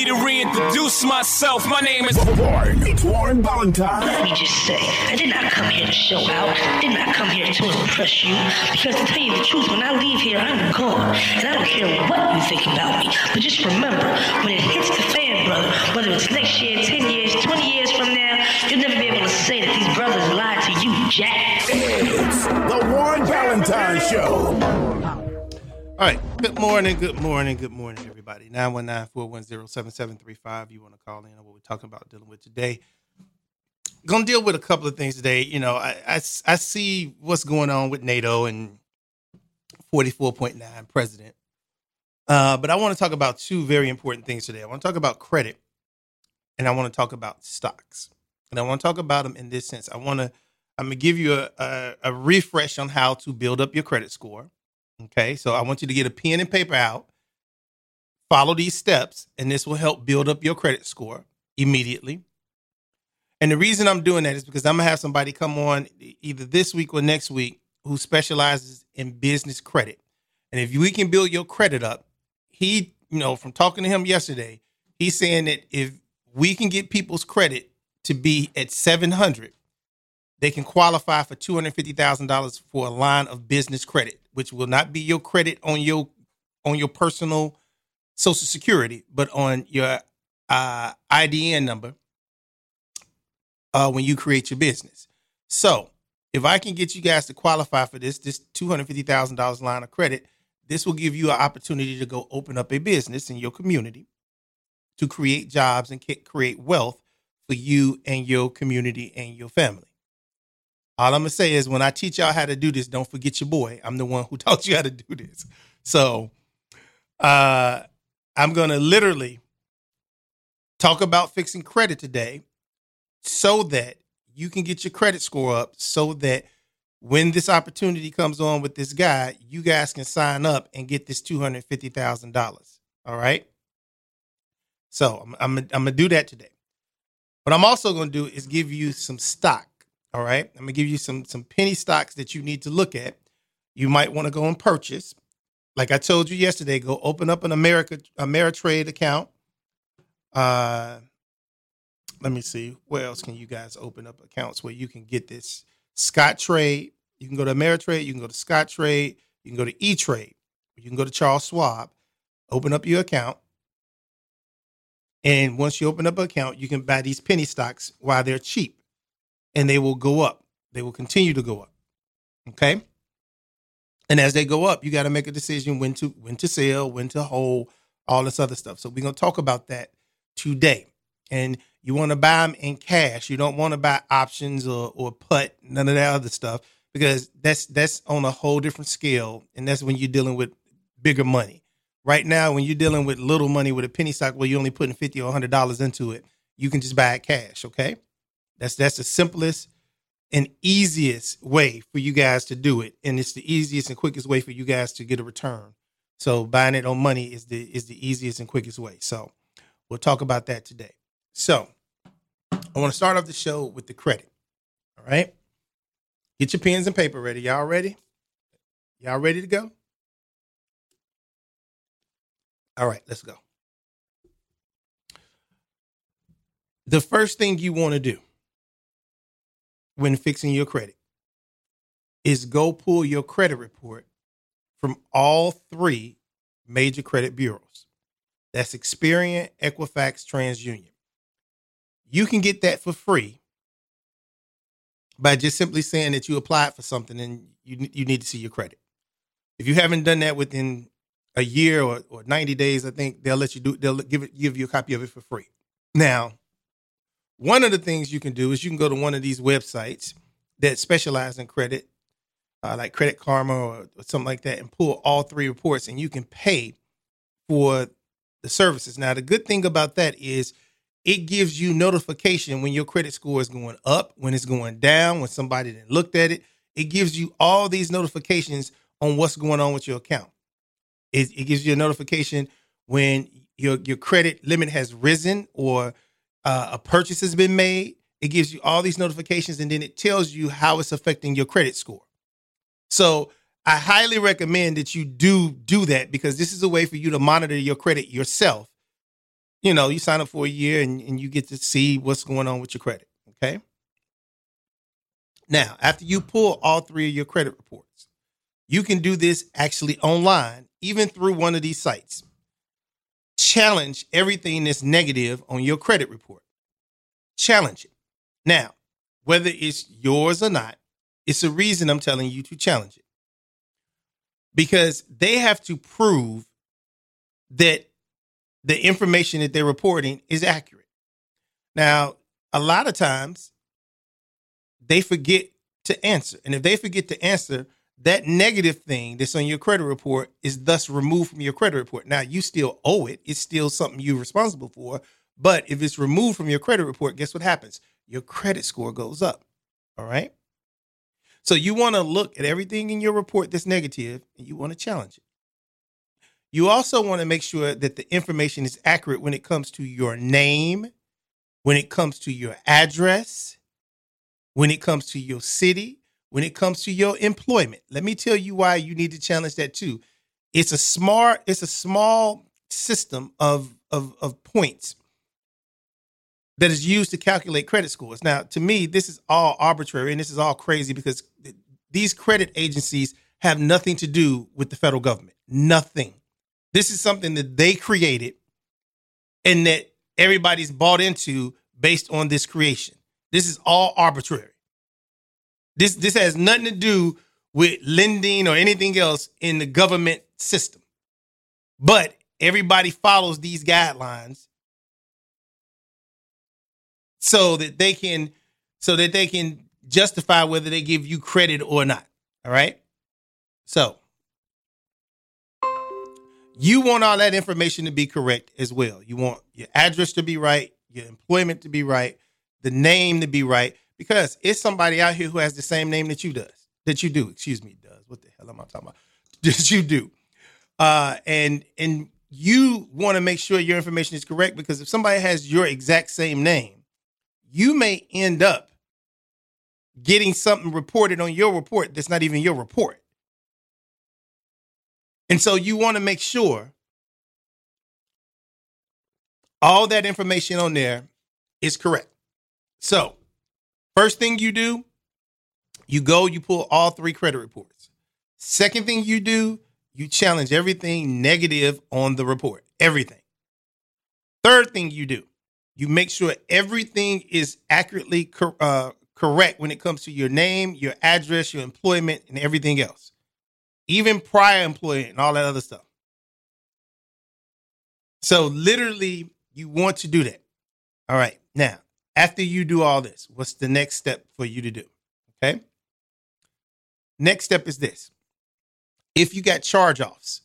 to reintroduce myself. My name is Warren. It's Warren Valentine. Let me just say, I did not come here to show out. I did not come here to impress you. Because to tell you the truth, when I leave here, I'm gone. And I don't care what you think about me. But just remember, when it hits the fan, brother, whether it's next year, 10 years, 20 years from now, you'll never be able to say that these brothers lied to you, Jack. It's the Warren Valentine Show. All right. Good morning, everybody. 919-410-7735. You want to call in on what we're talking about dealing with today. Going to deal with a couple of things today. You know, I see what's going on with NATO and 44.9 president. But I want to talk about two very important things today. I want to talk about credit, and I want to talk about stocks. And I want to talk about them in this sense. I'm going to give you a refresh on how to build up your credit score. Okay, so I want you to get a pen and paper out, follow these steps, and this will help build up your credit score immediately. And the reason I'm doing that is because I'm going to have somebody come on either this week or next week who specializes in business credit. And if we can build your credit up, from talking to him yesterday, he's saying that if we can get people's credit to be at 700, they can qualify for $250,000 for a line of business credit, which will not be your credit on your personal Social Security, but on your IDN number when you create your business. So if I can get you guys to qualify for this $250,000 line of credit, this will give you an opportunity to go open up a business in your community to create jobs and create wealth for you and your community and your family. All I'm going to say is when I teach y'all how to do this, don't forget your boy. I'm the one who taught you how to do this. So I'm going to literally talk about fixing credit today so that you can get your credit score up so that when this opportunity comes on with this guy, you guys can sign up and get this $250,000. All right. So I'm going to do that today. What I'm also going to do is give you some stock. All right. I'm going to give you some penny stocks that you need to look at. You might want to go and purchase. Like I told you yesterday, go open up an Ameritrade account. Let me see. Where else can you guys open up accounts where you can get this? Scottrade. You can go to Ameritrade. You can go to Scottrade. You can go to E-Trade. You can go to Charles Schwab. Open up your account. And once you open up an account, you can buy these penny stocks while they're cheap. And they will go up. They will continue to go up. Okay. And as they go up, you got to make a decision when to sell, when to hold, all this other stuff. So we're going to talk about that today. And you want to buy them in cash. You don't want to buy options or put, none of that other stuff, because that's on a whole different scale. And that's when you're dealing with bigger money. Right now, when you're dealing with little money with a penny stock where you're only putting $50 or $100 into it, you can just buy it cash. Okay. That's the simplest and easiest way for you guys to do it. And it's the easiest and quickest way for you guys to get a return. So buying it on money is the easiest and quickest way. So we'll talk about that today. So I want to start off the show with the credit. All right. Get your pens and paper ready. Y'all ready? Y'all ready to go? All right, let's go. The first thing you want to do when fixing your credit is go pull your credit report from all three major credit bureaus. That's Experian, Equifax, TransUnion. You can get that for free by just simply saying that you applied for something and you need to see your credit. If you haven't done that within a year or 90 days, I think they'll let you do. They'll give you a copy of it for free. Now, one of the things you can do is you can go to one of these websites that specialize in credit, like Credit Karma or something like that, and pull all three reports, and you can pay for the services. Now, the good thing about that is it gives you notification when your credit score is going up, when it's going down, when somebody then looked at it. It gives you all these notifications on what's going on with your account. It gives you a notification when your credit limit has risen or a purchase has been made. It gives you all these notifications, and then it tells you how it's affecting your credit score. So I highly recommend that you do that, because this is a way for you to monitor your credit yourself you sign up for a year and you get to see what's going on with your credit. Okay. Now, after you pull all three of your credit reports, you can do this actually online, even through one of these sites. Challenge everything that's negative on your credit report. Challenge it. Now, whether it's yours or not, it's a reason I'm telling you to challenge it. Because they have to prove that the information that they're reporting is accurate. Now, a lot of times they forget to answer. And if they forget to answer, that negative thing that's on your credit report is thus removed from your credit report. Now, you still owe it. It's still something you're responsible for. But if it's removed from your credit report, guess what happens? Your credit score goes up. All right. So you want to look at everything in your report that's negative and you want to challenge it. You also want to make sure that the information is accurate when it comes to your name, when it comes to your address, when it comes to your city, when it comes to your employment. Let me tell you why you need to challenge that too. It's a small system of points that is used to calculate credit scores. Now, to me, this is all arbitrary and this is all crazy because these credit agencies have nothing to do with the federal government. Nothing. This is something that they created and that everybody's bought into based on this creation. This is all arbitrary. This has nothing to do with lending or anything else in the government system. But everybody follows these guidelines so that they can justify whether they give you credit or not. All right. So you want all that information to be correct as well. You want your address to be right, your employment to be right, the name to be right, because it's somebody out here who has the same name that you do. What the hell am I talking about? That you do. And you want to make sure your information is correct, because if somebody has your exact same name, you may end up getting something reported on your report that's not even your report. And so you want to make sure all that information on there is correct. So first thing you do, you pull all three credit reports. Second thing you do, you challenge everything negative on the report, everything. Third thing you do, you make sure everything is accurately correct when it comes to your name, your address, your employment, and everything else. Even prior employment and all that other stuff. So literally, you want to do that. All right. Now, after you do all this, what's the next step for you to do? Okay. Next step is this. If you got charge-offs,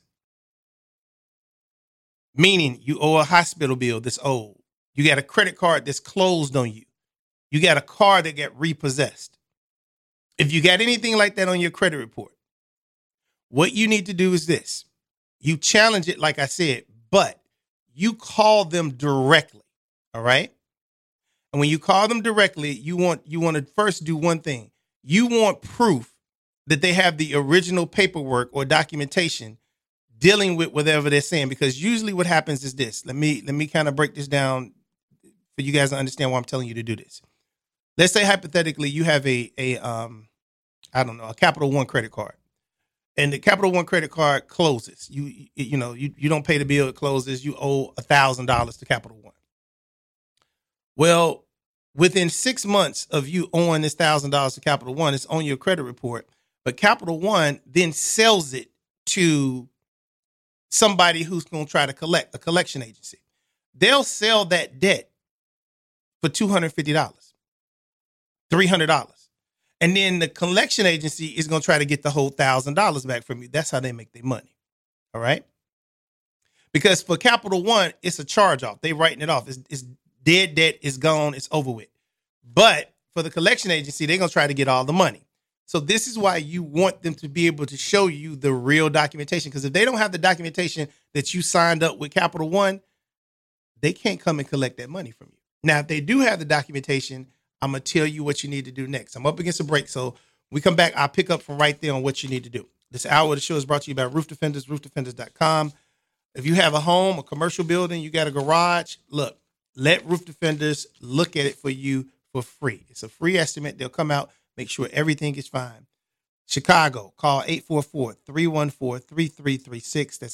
meaning you owe a hospital bill that's old, you got a credit card that's closed on you, you got a car that got repossessed. If you got anything like that on your credit report, what you need to do is this. You challenge it, like I said, but you call them directly. All right. And when you call them directly, you want to first do one thing. You want proof that they have the original paperwork or documentation dealing with whatever they're saying, because usually what happens is this. Let me kind of break this down for you guys to understand why I'm telling you to do this. Let's say hypothetically you have a Capital One credit card. And the Capital One credit card closes. You don't pay the bill, it closes. You owe $1,000 to Capital One. Well, within 6 months of you owing this $1,000 to Capital One, it's on your credit report. But Capital One then sells it to somebody who's going to try to collect, a collection agency. They'll sell that debt for $250, $300. And then the collection agency is going to try to get the whole $1,000 back from you. That's how they make their money. All right. Because for Capital One, it's a charge off. They writing it off. It's dead debt. It's gone. It's over with. But for the collection agency, they're going to try to get all the money. So this is why you want them to be able to show you the real documentation. Because if they don't have the documentation that you signed up with Capital One, they can't come and collect that money from you. Now, if they do have the documentation, I'm going to tell you what you need to do next. I'm up against a break, so we come back. I'll pick up from right there on what you need to do. This hour of the show is brought to you by Roof Defenders, roofdefenders.com. If you have a home, a commercial building, you got a garage, look, let Roof Defenders look at it for you for free. It's a free estimate. They'll come out, make sure everything is fine. Chicago, call 844-314-3336. That's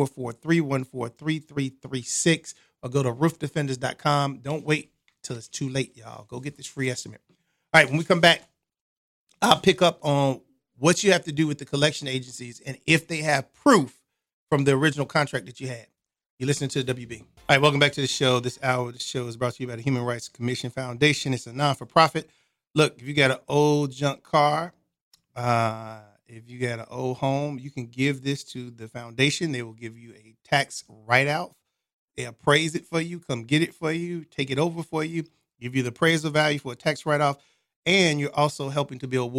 844-314-3336. Or go to roofdefenders.com. Don't wait till it's too late, y'all. Go get this free estimate. All right, when we come back, I'll pick up on what you have to do with the collection agencies and if they have proof from the original contract that you had. You're listening to the WB. All right, welcome back to the show. This hour of the show is brought to you by the Human Rights Commission Foundation. It's a non-for-profit. Look, if you got an old junk car, if you got an old home, you can give this to the foundation. They will give you a tax write-out. They appraise it for you, come get it for you, take it over for you, give you the appraisal value for a tax write-off, and you're also helping to build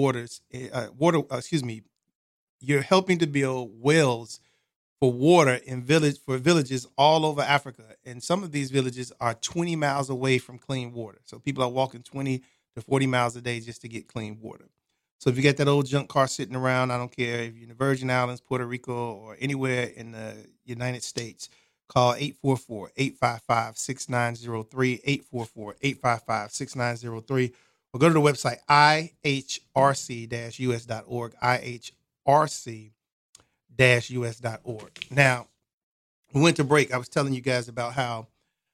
you're helping to build wells for water in villages all over Africa. And some of these villages are 20 miles away from clean water. So people are walking 20 to 40 miles a day just to get clean water. So if you got that old junk car sitting around, I don't care if you're in the Virgin Islands, Puerto Rico, or anywhere in the United States, call 844-855-6903, 844-855-6903, or go to the website ihrc-us.org, ihrc-us.org. Now, we went to break. I was telling you guys about how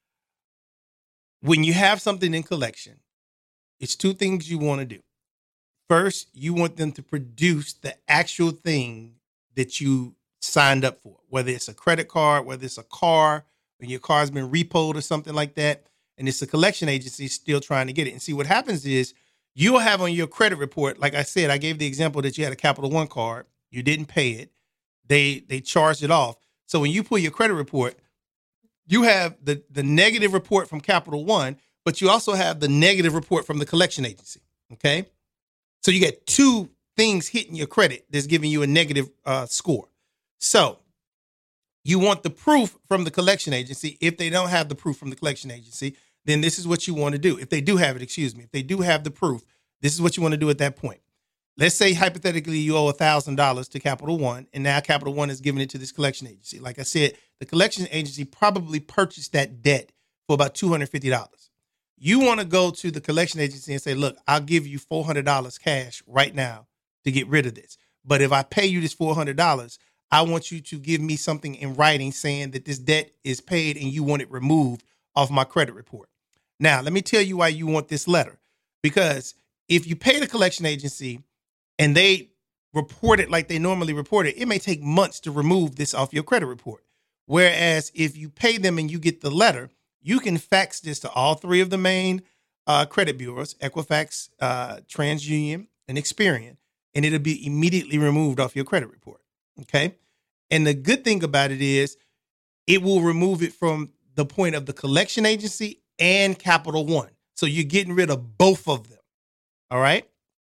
when you have something in collection, it's two things you want to do. First, you want them to produce the actual thing that you signed up for, whether it's a credit card, whether it's a car, when your car's been repoed or something like that, and it's a collection agency still trying to get it. And see, what happens is you'll have on your credit report, like I said, I gave the example that you had a Capital One card, you didn't pay it, they charged it off. So when you pull your credit report, you have the negative report from Capital One, but you also have the negative report from the collection agency, okay? So you get two things hitting your credit that's giving you a negative score. So you want the proof from the collection agency. If they don't have the proof from the collection agency, then this is what you want to do. If they do have it, if they do have the proof, this is what you want to do at that point. Let's say hypothetically you owe $1,000 to Capital One, and now Capital One is giving it to this collection agency. Like I said, the collection agency probably purchased that debt for about $250. You want to go to the collection agency and say, look, I'll give you $400 cash right now to get rid of this. But if I pay you this $400, I want you to give me something in writing saying that this debt is paid and you want it removed off my credit report. Now, let me tell you why you want this letter. Because if you pay the collection agency and they report it like they normally report it, it may take months to remove this off your credit report. Whereas if you pay them and you get the letter, you can fax this to all three of the main credit bureaus, Equifax, TransUnion, and Experian, and it'll be immediately removed off your credit report, okay? And the good thing about it is it will remove it from the point of the collection agency and Capital One. So you're getting rid of both of them, all right?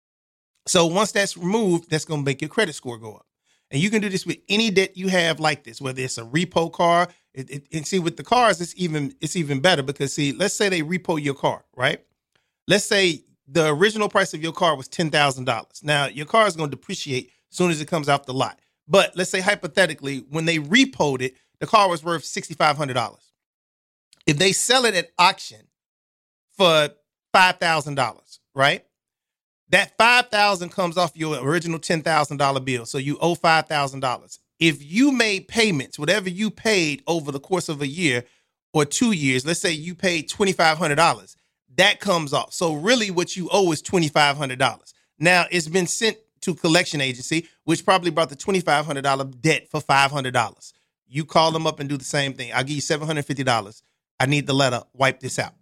So once that's removed, that's going to make your credit score go up. And you can do this with any debt you have like this, whether it's a repo car. And see, with the cars, it's even better because, see, let's say they repo your car, right? Let's say the original price of your car was $10,000. Now, your car is going to depreciate as soon as it comes off the lot. But let's say hypothetically, when they repoed it, the car was worth $6,500. If they sell it at auction for $5,000, right? That $5,000 comes off your original $10,000 bill. So you owe $5,000. If you made payments, whatever you paid over the course of a year or 2 years, let's say you paid $2,500, that comes off. So really what you owe is $2,500. Now it's been sent to collection agency, which probably brought the $2,500 debt for $500. You call them up and do the same thing. I'll give you $750. I need the letter. Wipe this out.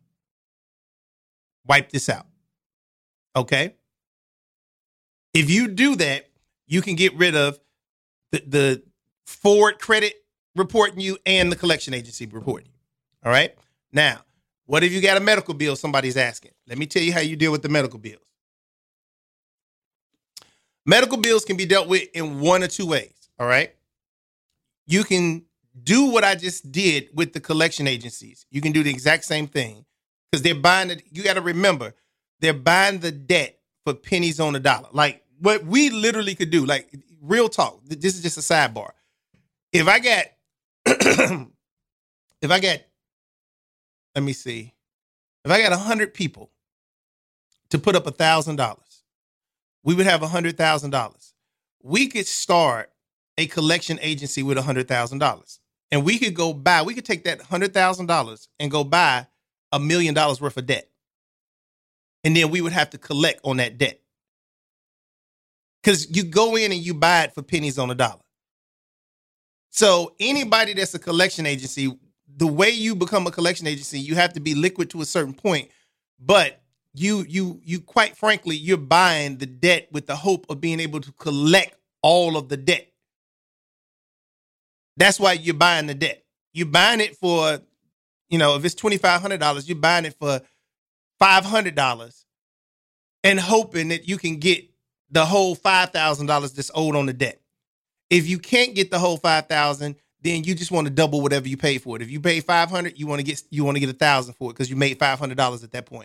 Wipe this out. Okay? If you do that, you can get rid of the Ford credit reporting you and the collection agency reporting you. All right? Now, what if you got a medical bill somebody's asking? Let me tell you how you deal with the medical bills. Medical bills can be dealt with in one or two ways. All right? You can do what I just did with the collection agencies. You can do the exact same thing because they're buying it. You got to remember, they're buying the debt for pennies on the dollar. Like what we literally could do, like real talk. This is just a sidebar. If I got if I got, let me see, if I got 100 people to put up $1,000, we would have $100,000. We could start a collection agency with $100,000. And we could take that $100,000 and go buy $1 million worth of debt. And then we would have to collect on that debt. Because you go in and you buy it for pennies on a dollar. So anybody that's a collection agency, the way you become a collection agency, you have to be liquid to a certain point. But you quite frankly, you're buying the debt with the hope of being able to collect all of the debt. That's why you're buying the debt. You're buying it for, if it's $2,500, you're buying it for $500 and hoping that you can get the whole $5,000 that's owed on the debt. If you can't get the whole $5,000, then you just want to double whatever you pay for it. If you pay $500, you want to get $1,000 for it because you made $500 at that point.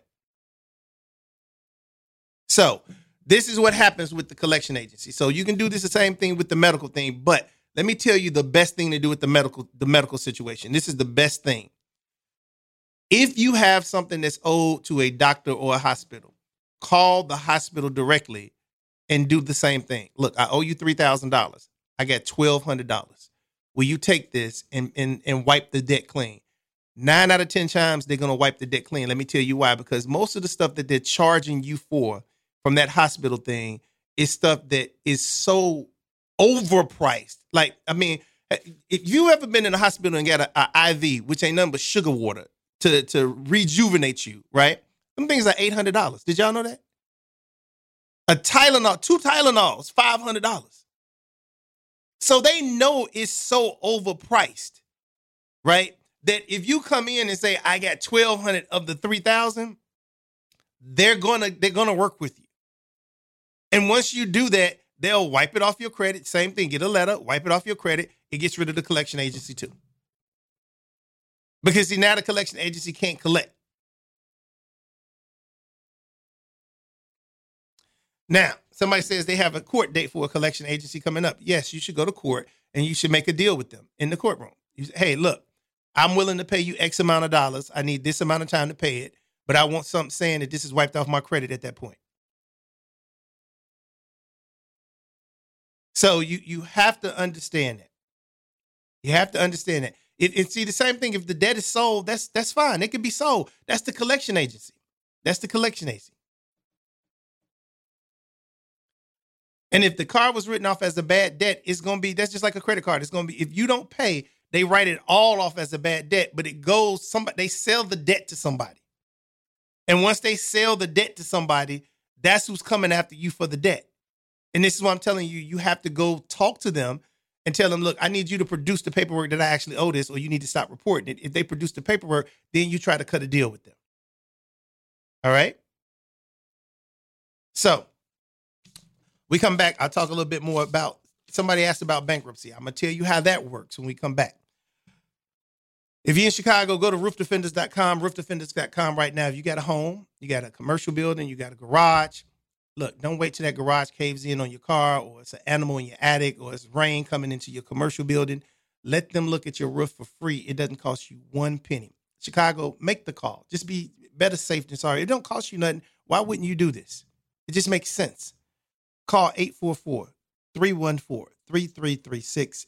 So this is what happens with the collection agency. So you can do the same thing with the medical thing, but let me tell you the best thing to do with the medical situation. This is the best thing. If you have something that's owed to a doctor or a hospital, call the hospital directly and do the same thing. Look, I owe you $3,000. I got $1,200. Will you take this and wipe the debt clean? 9 out of 10 times, they're going to wipe the debt clean. Let me tell you why. Because most of the stuff that they're charging you for from that hospital thing is stuff that is so overpriced. Like, I mean, if you ever been in a hospital and got an IV, which ain't nothing but sugar water to rejuvenate you, right? Them things are $800. Did y'all know that? A Tylenol, 2 Tylenols, $500. So they know it's so overpriced, right? That if you come in and say, I got $1,200 of the $3,000, they're gonna work with you. And once you do that, they'll wipe it off your credit. Same thing, get a letter, wipe it off your credit. It gets rid of the collection agency too. Because see, now the collection agency can't collect. Now, somebody says they have a court date for a collection agency coming up. Yes, you should go to court and you should make a deal with them in the courtroom. You say, hey, look, I'm willing to pay you X amount of dollars. I need this amount of time to pay it, but I want something saying that this is wiped off my credit at that point. So you have to understand that. You have to understand that. And see, the same thing, if the debt is sold, that's fine. It can be sold. That's the collection agency. That's the collection agency. And if the car was written off as a bad debt, that's just like a credit card. It's going to be, if you don't pay, they write it all off as a bad debt, but they sell the debt to somebody. And once they sell the debt to somebody, that's who's coming after you for the debt. And this is what I'm telling you. You have to go talk to them and tell them, look, I need you to produce the paperwork that I actually owe this, or you need to stop reporting it. If they produce the paperwork, then you try to cut a deal with them. All right? So we come back. I'll talk a little bit more about, somebody asked about bankruptcy. I'm going to tell you how that works when we come back. If you're in Chicago, go to roofdefenders.com, roofdefenders.com right now. If you got a home, you got a commercial building, you got a garage, look, don't wait till that garage caves in on your car, or it's an animal in your attic, or it's rain coming into your commercial building. Let them look at your roof for free. It doesn't cost you one penny. Chicago, make the call. Just be better safe than sorry. It don't cost you nothing. Why wouldn't you do this? It just makes sense. Call 844-314-3336,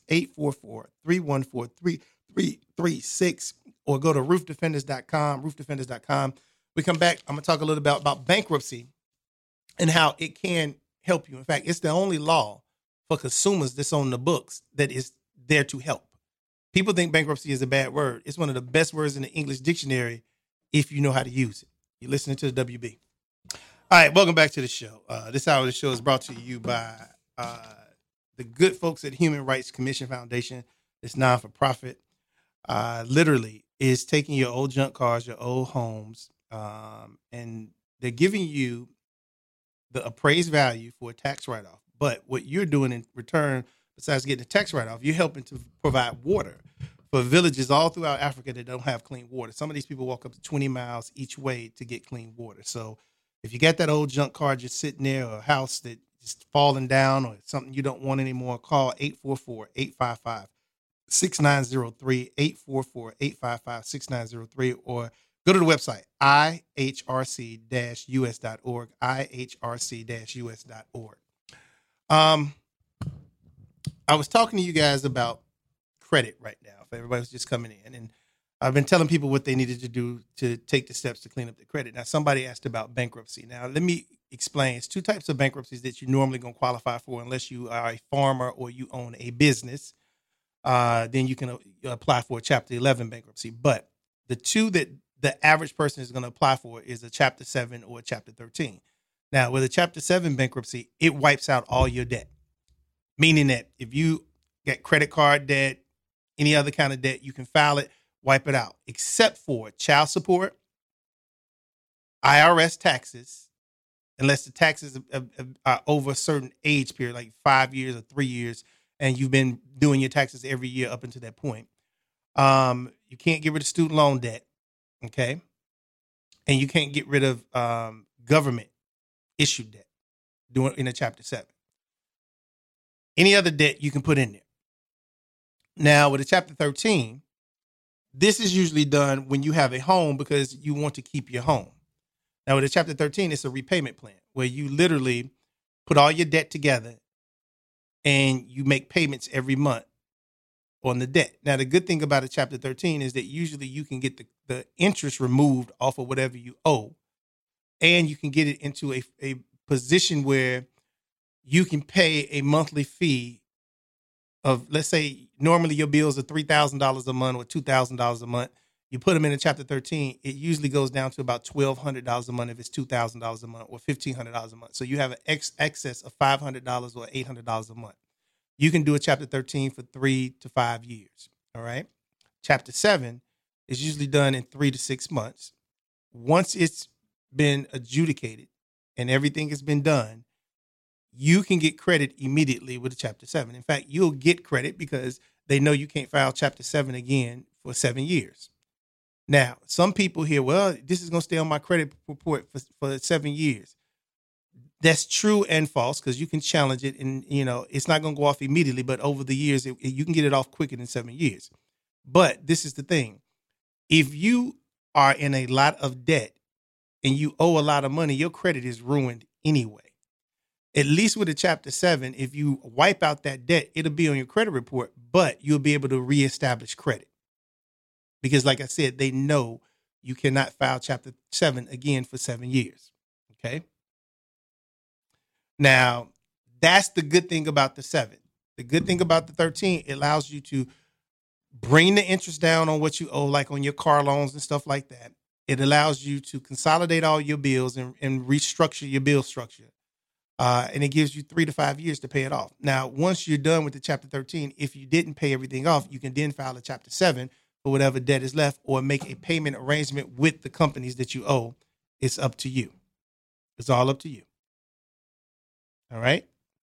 844-314-3336, or go to roofdefenders.com, roofdefenders.com. We come back, I'm going to talk a little bit about bankruptcy and how it can help you. In fact, it's the only law for consumers that's on the books that is there to help. People think bankruptcy is a bad word. It's one of the best words in the English dictionary if you know how to use it. You're listening to the WB. All right, welcome back to the show. This hour of the show is brought to you by the good folks at Human Rights Commission Foundation. It's non-for-profit. Literally is taking your old junk cars, your old homes, and they're giving you the appraised value for a tax write-off. But what you're doing in return, besides getting a tax write-off, you're helping to provide water for villages all throughout Africa that don't have clean water. Some of these people walk up to 20 miles each way to get clean water. So if you got that old junk car just sitting there, or a house that is falling down, or something you don't want anymore, call 6903-844-855-6903, or go to the website, ihrc-us.org, ihrc-us.org. I was talking to you guys about credit right now, if everybody's just coming in, and I've been telling people what they needed to do to take the steps to clean up their credit. Now, somebody asked about bankruptcy. Now, let me explain. It's two types of bankruptcies that you're normally going to qualify for unless you are a farmer or you own a business. Then you can apply for a Chapter 11 bankruptcy. But the two that the average person is going to apply for is a Chapter 7 or a Chapter 13. Now, with a Chapter 7 bankruptcy, it wipes out all your debt, meaning that if you get credit card debt, any other kind of debt, you can file it, wipe it out, except for child support, IRS taxes, unless the taxes are over a certain age period, like 5 years or 3 years, and you've been doing your taxes every year up until that point. You can't get rid of student loan debt, okay? And you can't get rid of government issued debt in a Chapter 7. Any other debt you can put in there. Now, with a Chapter 13, this is usually done when you have a home because you want to keep your home. Now, with a Chapter 13, it's a repayment plan where you literally put all your debt together and you make payments every month on the debt. Now, the good thing about a Chapter 13 is that usually you can get the interest removed off of whatever you owe, and you can get it into a position where you can pay a monthly fee of, let's say, normally your bills are $3,000 a month or $2,000 a month. You put them in a Chapter 13, it usually goes down to about $1,200 a month if it's $2,000 a month, or $1,500 a month. So you have an excess of $500 or $800 a month. You can do a Chapter 13 for 3 to 5 years. All right. Chapter 7 is usually done in 3 to 6 months. Once it's been adjudicated and everything has been done, you can get credit immediately with a Chapter 7. In fact, you'll get credit because they know you can't file Chapter 7 again for 7 years. Now, some people hear, well, this is going to stay on my credit report for 7 years. That's true and false because you can challenge it and, it's not going to go off immediately, but over the years, you can get it off quicker than 7 years. But this is the thing. If you are in a lot of debt and you owe a lot of money, your credit is ruined anyway. At least with a Chapter 7, if you wipe out that debt, it'll be on your credit report, but you'll be able to reestablish credit. Because like I said, they know you cannot file Chapter 7 again for 7 years. Okay. Now, that's the good thing about the 7. The good thing about the 13, it allows you to bring the interest down on what you owe, like on your car loans and stuff like that. It allows you to consolidate all your bills and restructure your bill structure. And it gives you 3 to 5 years to pay it off. Now, once you're done with the Chapter 13, if you didn't pay everything off, you can then file a Chapter 7 for whatever debt is left or make a payment arrangement with the companies that you owe. It's up to you. It's all up to you. All right.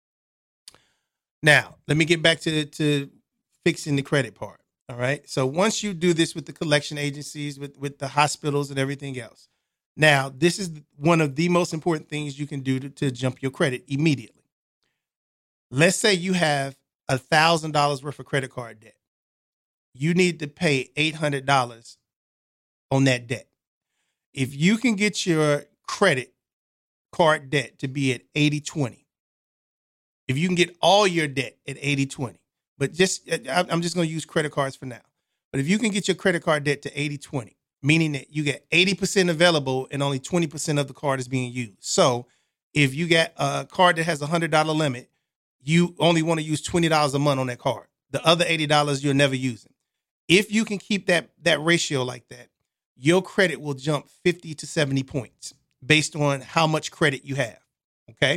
Now, let me get back to fixing the credit part. All right. So once you do this with the collection agencies, with the hospitals and everything else, now this is one of the most important things you can do to jump your credit immediately. Let's say you have $1,000 worth of credit card debt. You need to pay $800 on that debt. If you can get your credit card debt to be at 80-20, if you can get all your debt at 80-20, but I'm just going to use credit cards for now. But if you can get your credit card debt to 80-20, meaning that you get 80% available and only 20% of the card is being used. So if you get a card that has a $100 limit, you only want to use $20 a month on that card. The other $80 you're never using. If you can keep that ratio like that, your credit will jump 50 to 70 points based on how much credit you have. Okay.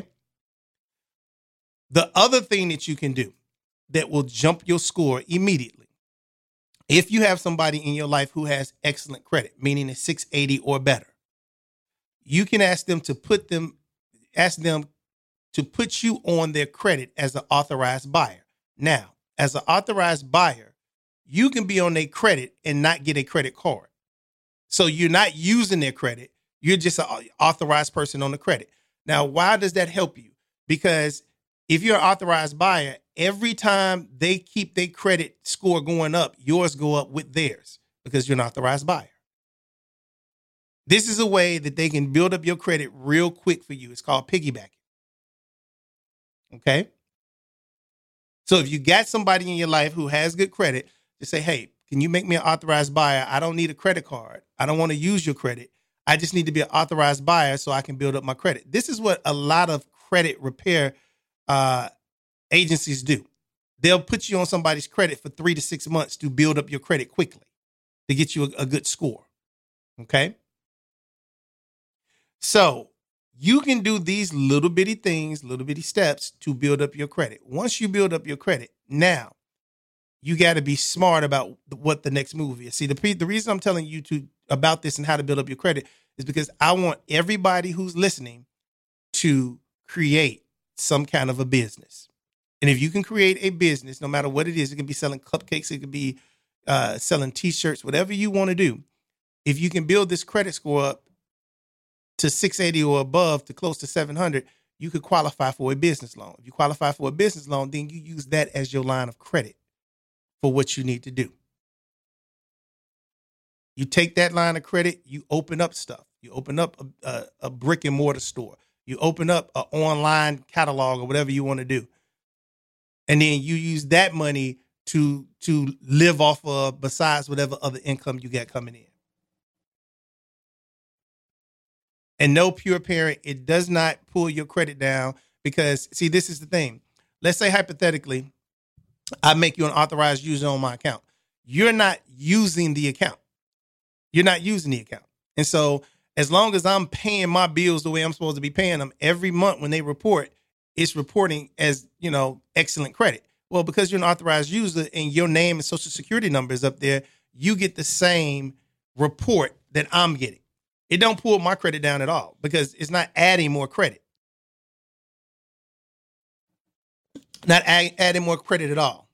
The other thing that you can do that will jump your score immediately, if you have somebody in your life who has excellent credit, meaning a 680 or better, you can ask them to put you on their credit as an authorized buyer. Now, as an authorized buyer, you can be on their credit and not get a credit card. So you're not using their credit. You're just an authorized person on the credit. Now, why does that help you? Because If you're an authorized buyer, every time they keep their credit score going up, yours go up with theirs because you're an authorized buyer. This is a way that they can build up your credit real quick for you. It's called piggybacking. Okay? So if you got somebody in your life who has good credit, just say, hey, can you make me an authorized buyer? I don't need a credit card. I don't want to use your credit. I just need to be an authorized buyer so I can build up my credit. This is what a lot of credit repair agencies do. They'll put you on somebody's credit for 3 to 6 months to build up your credit quickly to get you a good score. Okay? So you can do these little bitty things, little bitty steps to build up your credit. Once you build up your credit, now you got to be smart about what the next move is. See, the reason I'm telling you about this and how to build up your credit is because I want everybody who's listening to create some kind of a business. And if you can create a business, no matter what it is, it can be selling cupcakes, it could be selling T-shirts, whatever you want to do. If you can build this credit score up to 680 or above to close to 700, you could qualify for a business loan. If you qualify for a business loan, then you use that as your line of credit for what you need to do. You take that line of credit, you open up stuff. You open up a brick and mortar store. You open up an online catalog or whatever you want to do. And then you use that money to live off of besides whatever other income you got coming in. And no, pure parent, it does not pull your credit down because, see, this is the thing. Let's say hypothetically, I make you an authorized user on my account. You're not using the account. You're not using the account. And so as long as I'm paying my bills the way I'm supposed to be paying them every month when they report, it's reporting as, excellent credit. Well, because you're an authorized user and your name and social security number is up there, you get the same report that I'm getting. It don't pull my credit down at all because it's not adding more credit. Not adding more credit at all.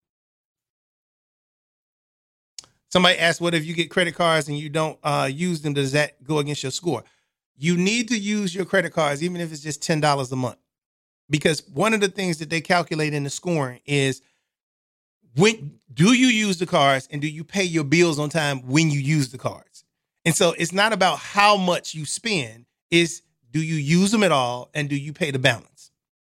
Somebody asked, what if you get credit cards and you don't use them? Does that go against your score? You need to use your credit cards, even if it's just $10 a month. Because one of the things that they calculate in the scoring is when do you use the cards and do you pay your bills on time when you use the cards? And so it's not about how much you spend, it's do you use them at all and do you pay the balance?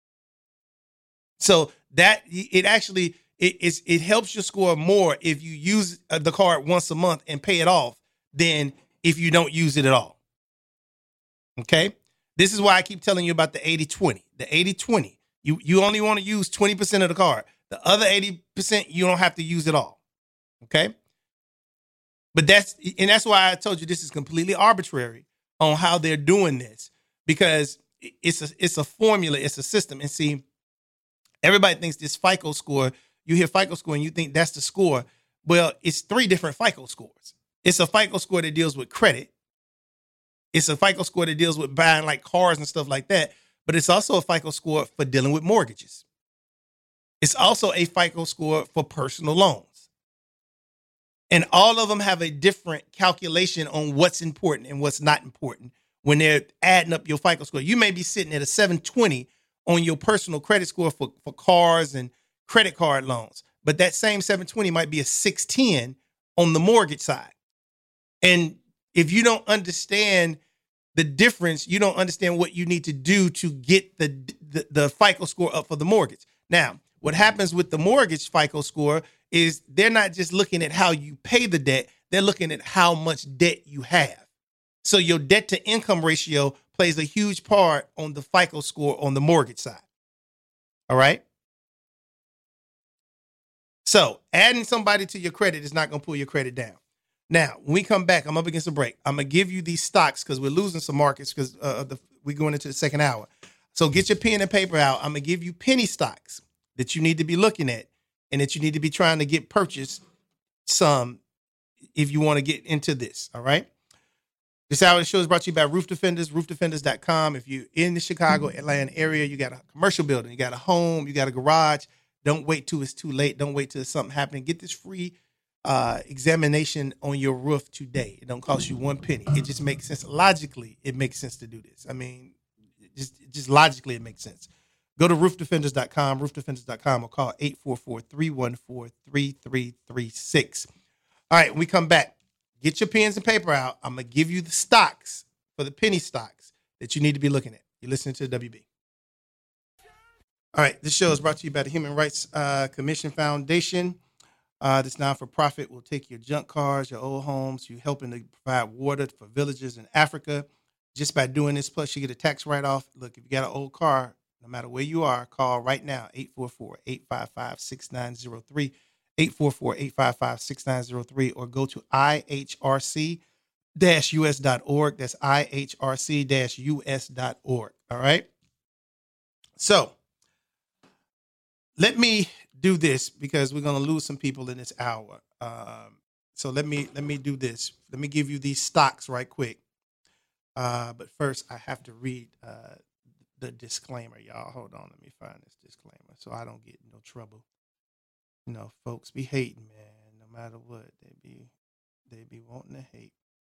So that it actually it helps your score more if you use the card once a month and pay it off than if you don't use it at all. Okay? This is why I keep telling you about the 80-20. The 80-20, you only want to use 20% of the card. The other 80%, you don't have to use it all. Okay? But that's why I told you this is completely arbitrary on how they're doing this, because it's a formula, it's a system. And see, everybody thinks this FICO score, you hear FICO score and you think that's the score. Well, it's 3 different FICO scores. It's a FICO score that deals with credit. It's a FICO score that deals with buying like cars and stuff like that. But it's also a FICO score for dealing with mortgages. It's also a FICO score for personal loans. And all of them have a different calculation on what's important and what's not important when they're adding up your FICO score. You may be sitting at a 720 on your personal credit score for cars and credit card loans, but that same 720 might be a 610 on the mortgage side. And if you don't understand the difference, you don't understand what you need to do to get the FICO score up for the mortgage. Now, what happens with the mortgage FICO score is they're not just looking at how you pay the debt, they're looking at how much debt you have. So your debt to income ratio plays a huge part on the FICO score on the mortgage side. All right? So adding somebody to your credit is not going to pull your credit down. Now, when we come back, I'm up against a break. I'm going to give you these stocks because we're losing some markets because we're going into the second hour. So get your pen and paper out. I'm going to give you penny stocks that you need to be looking at and that you need to be trying to get purchased some if you want to get into this. All right. This hour of the show is brought to you by Roof Defenders, roofdefenders.com. If you're in the Chicago, Atlanta area, you got a commercial building, you got a home, you got a garage. Don't wait till it's too late. Don't wait till there's something happening. Get this free examination on your roof today. It don't cost you 1 penny. It just makes sense. Logically, it makes sense to do this. I mean, just logically, it makes sense. Go to roofdefenders.com, or call 844-314-3336. All right, when we come back, get your pens and paper out. I'm going to give you the stocks for the penny stocks that you need to be looking at. You're listening to the WB. All right, this show is brought to you by the Human Rights Commission Foundation. This not-for-profit will take your junk cars, your old homes. You're helping to provide water for villages in Africa. Just by doing this, plus you get a tax write-off. Look, if you got an old car, no matter where you are, call right now, 844-855-6903, 844-855-6903, or go to ihrc-us.org. That's ihrc-us.org. All right? So let me do this because we're going to lose some people in this hour. So let me do this. Let me give you these stocks right quick. But first, I have to read the disclaimer, y'all. Hold on. Let me find this disclaimer so I don't get in no trouble. You know, folks be hating, man. No matter what, they be wanting to hate.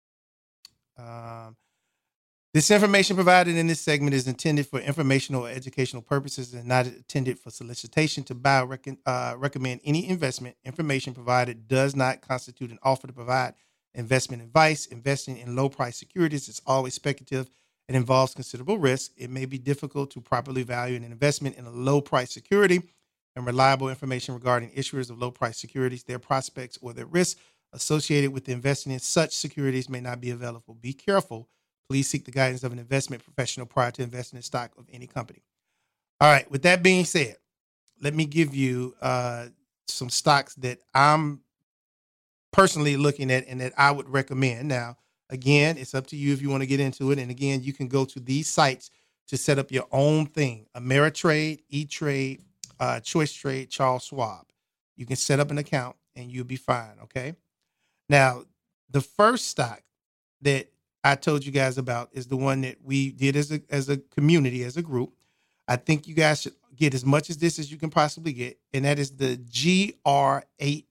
This information provided in this segment is intended for informational or educational purposes and not intended for solicitation to buy or recommend any investment. Information provided does not constitute an offer to provide investment advice. Investing in low-price securities is always speculative and involves considerable risk. It may be difficult to properly value an investment in a low-price security, and reliable information regarding issuers of low-price securities, their prospects, or their risks associated with investing in such securities may not be available. Be careful. Please seek the guidance of an investment professional prior to investing in stock of any company. All right. With that being said, let me give you some stocks that I'm personally looking at and that I would recommend. Now, again, it's up to you if you want to get into it. And again, you can go to these sites to set up your own thing. Ameritrade, E-Trade, Choice Trade, Charles Schwab. You can set up an account and you'll be fine. Okay. Now, the first stock that I told you guys about is the one that we did as a community, as a group. I think you guys should get as much of this as you can possibly get, and that is the GRNH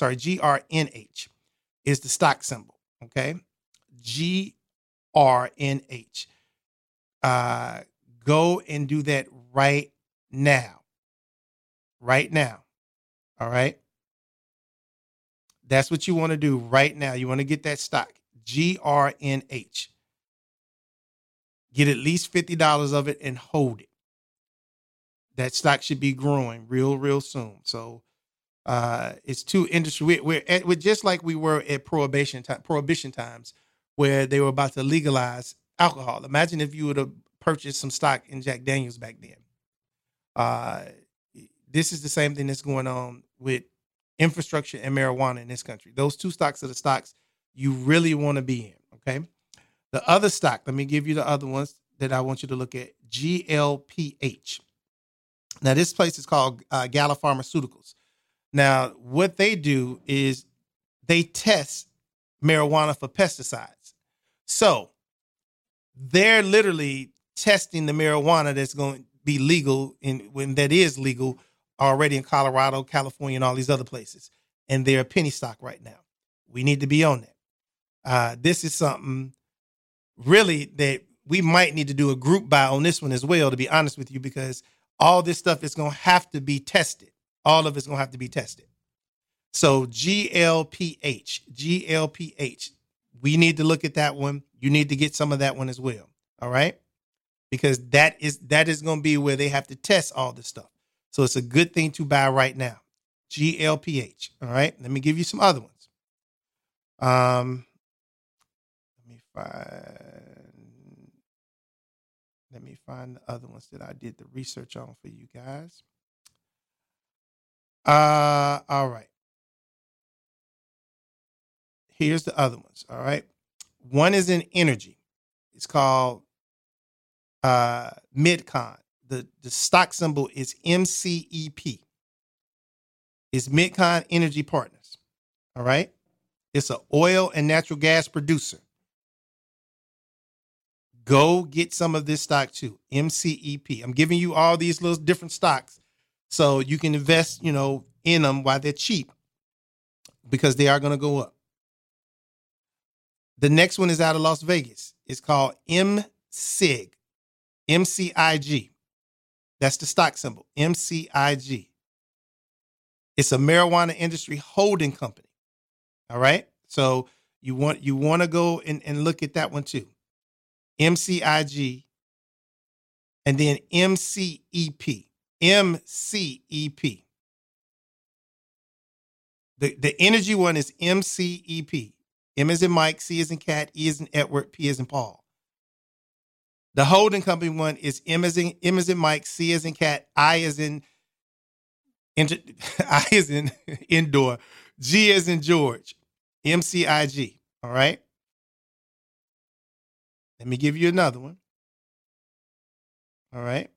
is the stock symbol. Okay, GRNH. Go and do that right now. Right now. All right. That's what you want to do right now. You want to get that stock. GRNH. Get at least $50 of it and hold it. That stock should be growing real soon. So it's too industry. We're just like we were at prohibition times, where they were about to legalize alcohol. Imagine if you would have purchased some stock in Jack Daniels back then. This is the same thing that's going on with infrastructure and marijuana in this country. Those two stocks are the stocks you really want to be in, okay? The other stock, let me give you the other ones that I want you to look at, GLPH. Now, this place is called Gala Pharmaceuticals. Now, what they do is they test marijuana for pesticides. So they're literally testing the marijuana that's going to be legal when that is legal already in Colorado, California, and all these other places. And they're a penny stock right now. We need to be on that. This is something really that we might need to do a group buy on this one as well, to be honest with you, because all this stuff is going to have to be tested. All of it's going to have to be tested. So GLPH, we need to look at that one. You need to get some of that one as well. All right. Because that is going to be where they have to test all this stuff. So it's a good thing to buy right now. GLPH. All right. Let me give you some other ones. Let me find the other ones that I did the research on for you guys. All right. Here's the other ones. All right. One is in energy. It's called Midcon. The stock symbol is MCEP. It's Midcon Energy Partners. All right. It's an oil and natural gas producer. Go get some of this stock too. MCEP. I'm giving you all these little different stocks so you can invest, in them while they're cheap, because they are going to go up. The next one is out of Las Vegas. It's called MCIG. That's the stock symbol, MCIG. It's a marijuana industry holding company. All right. So you want to go and look at that one too. MCIG and then MCEP. MCEP. The energy one is MCEP. M as in Mike, C as in cat, E as in Edward, P as in Paul. The holding company one is M as in Mike, C as in cat, I as in indoor, G as in George, MCIG. All right. Let me give you another one. All right.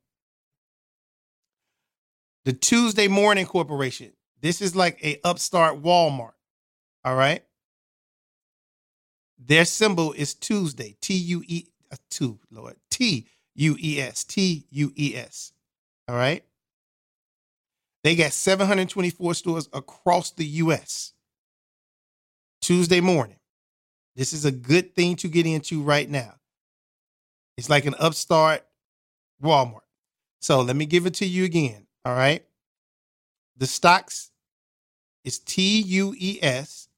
The Tuesday Morning Corporation. This is like a upstart Walmart. All right. Their symbol is Tuesday. Tues. Tues. All right. They got 724 stores across the U.S. Tuesday Morning. This is a good thing to get into right now. It's like an upstart Walmart. So let me give it to you again. All right. The stocks is TUES,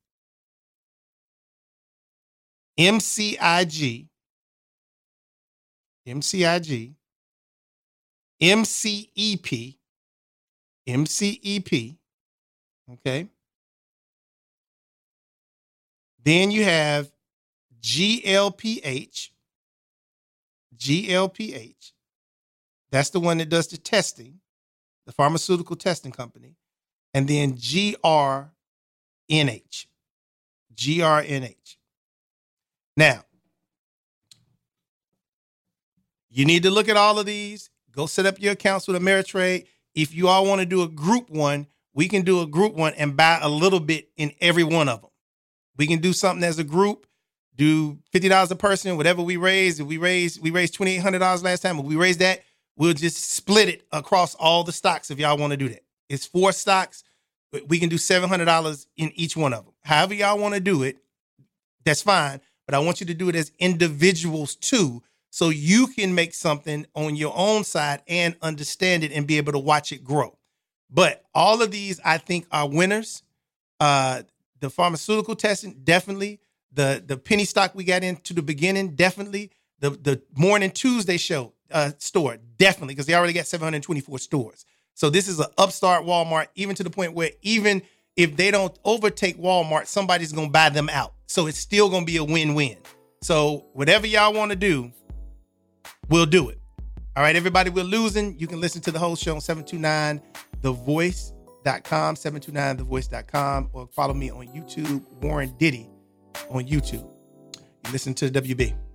MCIG, MCIG, MCEP, MCEP. Okay. Then you have GLPH. GLPH. That's the one that does the testing, the pharmaceutical testing company. And then GRNH. GRNH. Now, you need to look at all of these. Go set up your accounts with Ameritrade. If you all want to do a group one, we can do a group one and buy a little bit in every one of them. We can do something as a group, do $50 a person, whatever we raise. If we raised $2,800 last time. If we raise that, we'll just split it across all the stocks if y'all want to do that. It's 4 stocks. We can do $700 in each one of them. However y'all want to do it, that's fine. But I want you to do it as individuals too, so you can make something on your own side and understand it and be able to watch it grow. But all of these, I think, are winners. The pharmaceutical testing, definitely. The penny stock we got into the beginning, definitely. The Morning Tuesday show store, definitely, because they already got 724 stores. So this is an upstart Walmart, even to the point where even if they don't overtake Walmart, somebody's going to buy them out. So it's still going to be a win-win. So whatever y'all want to do, we'll do it. All right, everybody, we're losing. You can listen to the whole show on 729thevoice.com, 729thevoice.com, or follow me on YouTube, Warren Diddy on YouTube. You listen to WB.